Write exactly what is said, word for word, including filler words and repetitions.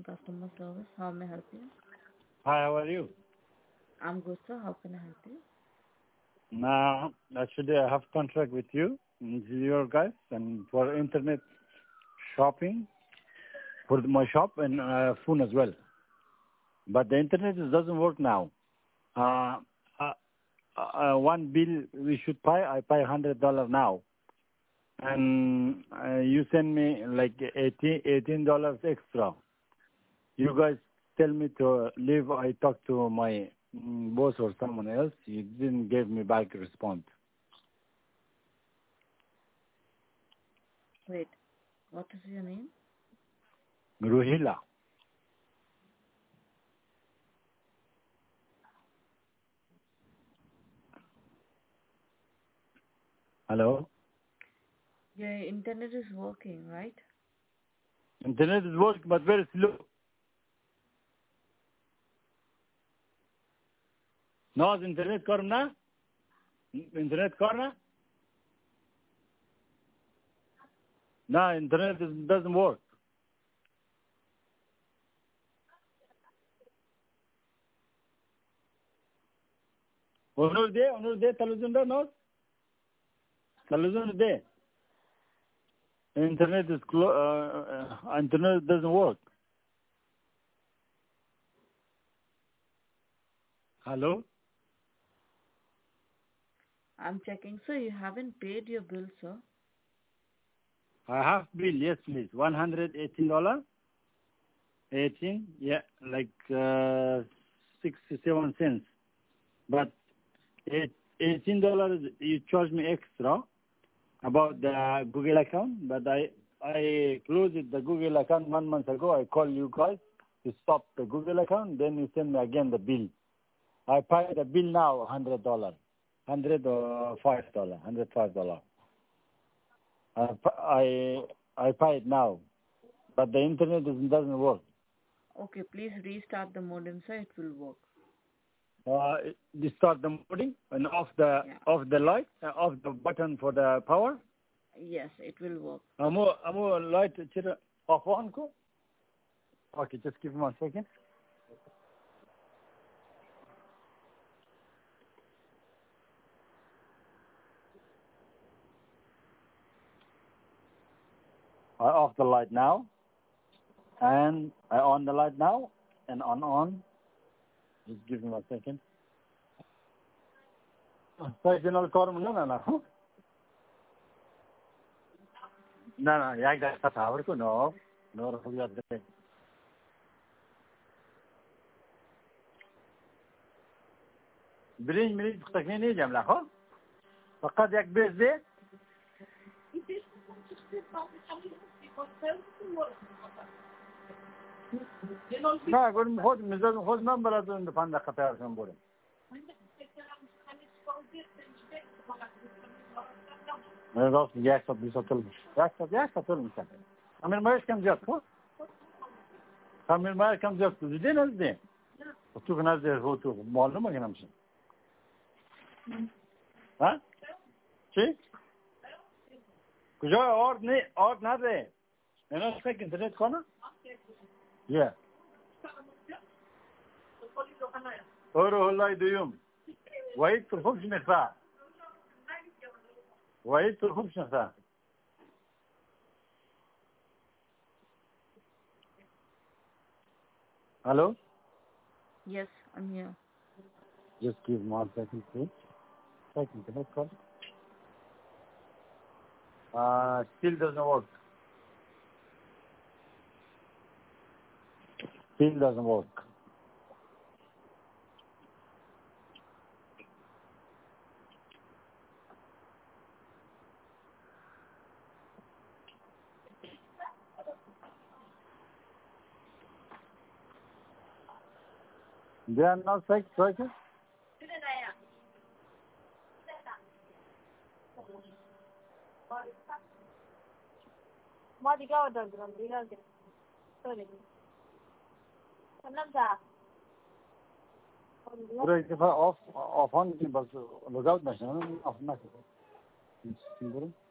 customer service. How may I help you? Hi, how are you? I'm good, sir. How can I help you? Now, actually, I have contract with you, with your guys, and for internet shopping for my shop and uh, phone as well. But the internet is- doesn't work now. Uh, uh, uh, one bill we should pay, I pay hundred dollars now, and uh, you send me like eighteen eighteen dollars extra. You guys tell me to leave. I talk to my mm, boss or someone else. You didn't give me back a response. Wait, what is your name? Ruhila. Hello? Your internet is working, right? Internet is working, but very slow. No, the internet corner? Internet corner? No, internet is, doesn't work. Onur de, Onur de, television no? Television de. Internet is clo- uh, uh, internet doesn't work. Hello? I'm checking. Sir, you haven't paid your bill, sir. I have bill, yes please. One hundred eighteen dollars. Eighteen, yeah, like uh, sixty-seven cents. But eight, eighteen dollars you charge me extra about the Google account, but I I closed the Google account one month ago. I called you guys to stop the Google account. Then you send me again the bill. I pay the bill now hundred dollars, hundred or five dollars, hundred five dollars. I I I pay it now, but the internet doesn't doesn't work. Okay, please restart the modem, sir. It will work. Uh, you start the morning and off the Yeah. off the light, uh, off the button for the power. Yes, it will work. Amo amo light chira off on ko. Okay, just give me one second. I off the light now, and I on the light now, and on on. Just give me one second. Signal korm no na na. Na na, yak da sa tower ko no. No ro yat de. بريج مريج تقنيني جملة خو فقط يك بيز دي لا أقول خود مزاج خود ما بلادون دفعنا خطأ عشان بقول ما يضاف ياك صد يسطل ياك صد ياك صد مثلا أمير ما يشكم جات خو أمير ما يشكم جات زين زين وتوك نازل هو توك معلومة كنا مش ها شيء كجا और नहीं और ना रहे है ना उसका internet को ना Yeah. और والله يديم وعيد ترخبش نخا وعيد ترخبش نخا Hello? Yes, I'm here. Just give me one second, please. Second, can I call? Uh, still doesn't work. Still doesn't work. They are not like striker? ما دي قاعد أقرأ دي قاعد sorry كلام ده Right, if I off, off on, but logout machine, off machine.